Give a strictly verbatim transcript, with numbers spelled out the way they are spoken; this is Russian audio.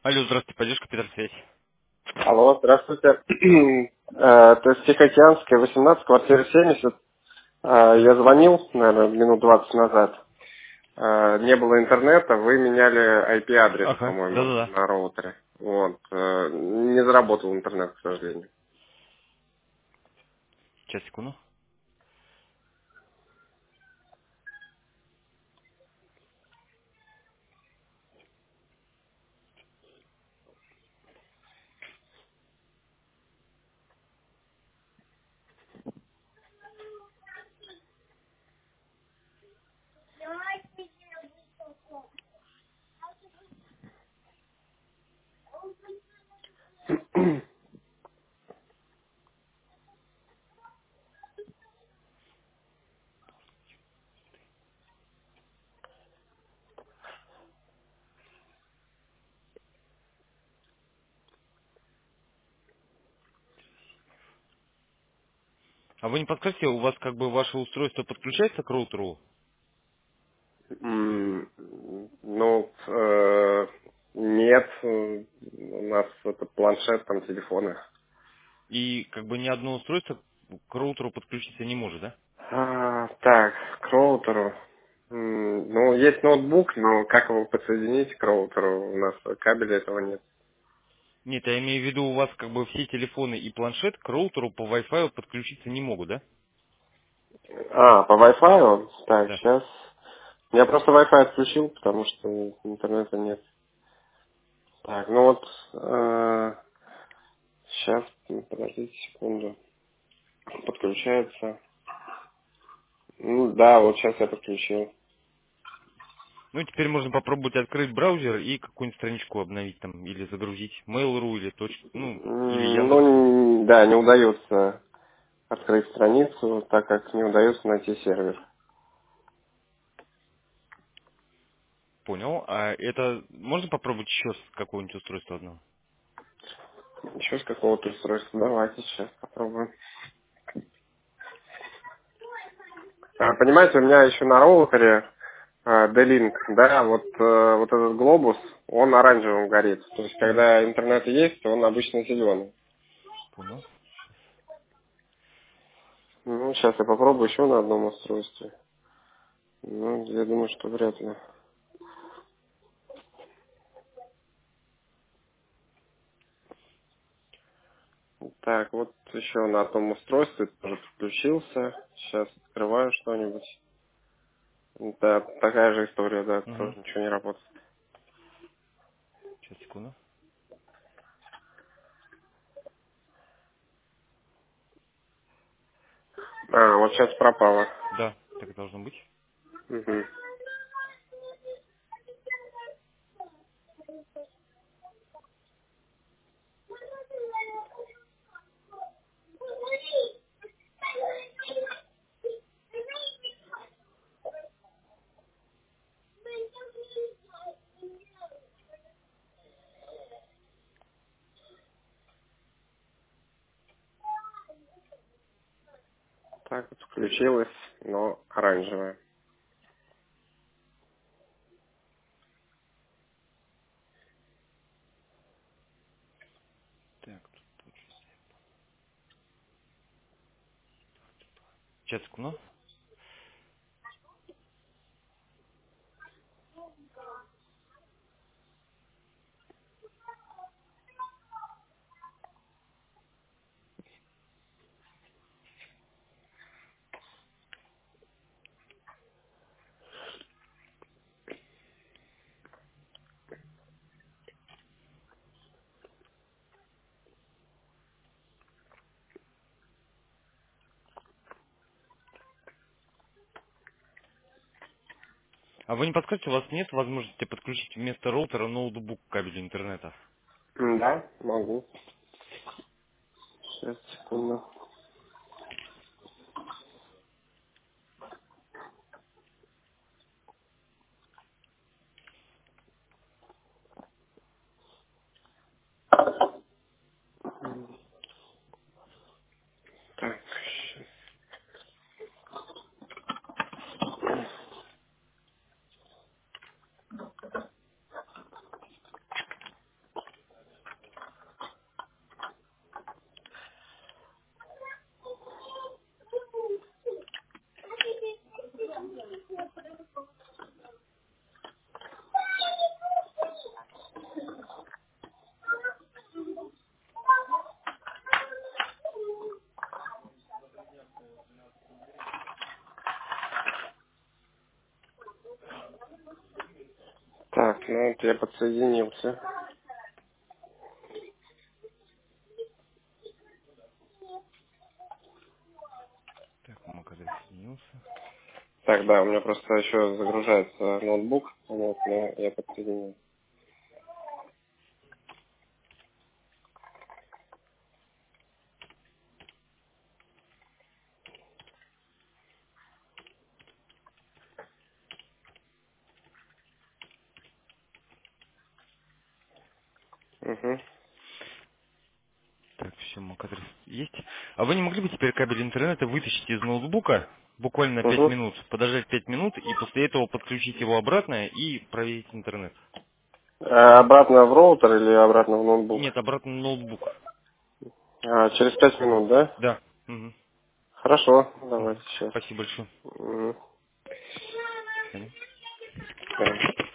Алло, здравствуйте, поддержка Петросвязь. Алло, здравствуйте. Э, То есть Тихоокеанская, восемнадцать, квартира семьдесят. Э, Я звонил, наверное, минут двадцать назад. Э, Не было интернета, вы меняли ай пи-адрес, Ага, по-моему, да-да-да. на роутере. Вот. Э, Не заработал интернет, к сожалению. Сейчас, секунду. А вы не подскажете, у вас как бы ваше устройство подключается к роутеру? М, Ну, э, нет, э, у нас это планшет, там телефоны. И как бы ни одно устройство к роутеру подключиться не может, да? А, Так, к роутеру. М, Ну, есть ноутбук, но как его подсоединить к роутеру? У нас кабеля этого нет. Нет, я имею в виду, у вас как бы все телефоны и планшет к роутеру по Wi-Fi подключиться не могут, да? А, по Wi-Fi? Так, Да. сейчас. Я просто Wi-Fi отключил, потому что интернета нет. Так, ну вот, сейчас, подождите секунду. Подключается. Ну да, вот сейчас я подключил. Ну, теперь можно попробовать открыть браузер и какую-нибудь страничку обновить там, или загрузить Mail.ru, или точку, ну, или М, Яндексу. Ну, н- да, не удается открыть страницу, так как не удается найти сервер. Понял. А это можно попробовать еще с какого-нибудь устройства одного? Еще с какого-то устройства. Давайте сейчас попробуем. А, понимаете, у меня еще на роутере а, D-Link, да, вот, э, вот этот глобус, он оранжевым горит. То есть, Мгм. когда интернет есть, он обычно зеленый. Понял. Ну, сейчас я попробую еще на одном устройстве. Ну, я думаю, что вряд ли. Так, вот еще на одном устройстве тоже подключился. Сейчас открываю что-нибудь. Да, такая же история, да, Угу. тоже ничего не работает. Сейчас, секунду. А, вот сейчас пропало. Да, так и должно быть. Мгм. Так вот включилось, но оранжевое. Так, тут получится. Сейчас, секунду. А вы не подскажете, у вас нет возможности подключить вместо роутера ноутбук к кабелю интернета? М, Да, могу. Сейчас, секунду. Так, щас. Ну, вот я подсоединился. Так, МАК-адрес соединился. Так, да, у меня просто еще загружается ноутбук. Вот, но я подсоединился. Угу. Так, все, МАК-адрес есть. А вы не могли бы теперь кабель интернета вытащить из ноутбука буквально пять Угу. минут, подождать пять минут и после этого подключить его обратно и проверить интернет? А обратно в роутер или обратно в ноутбук? Нет, обратно на ноутбук. А, через пять минут, да? Да. Мгм. Хорошо, давайте Мгм. сейчас. Спасибо большое. Мгм. До свидания. Да.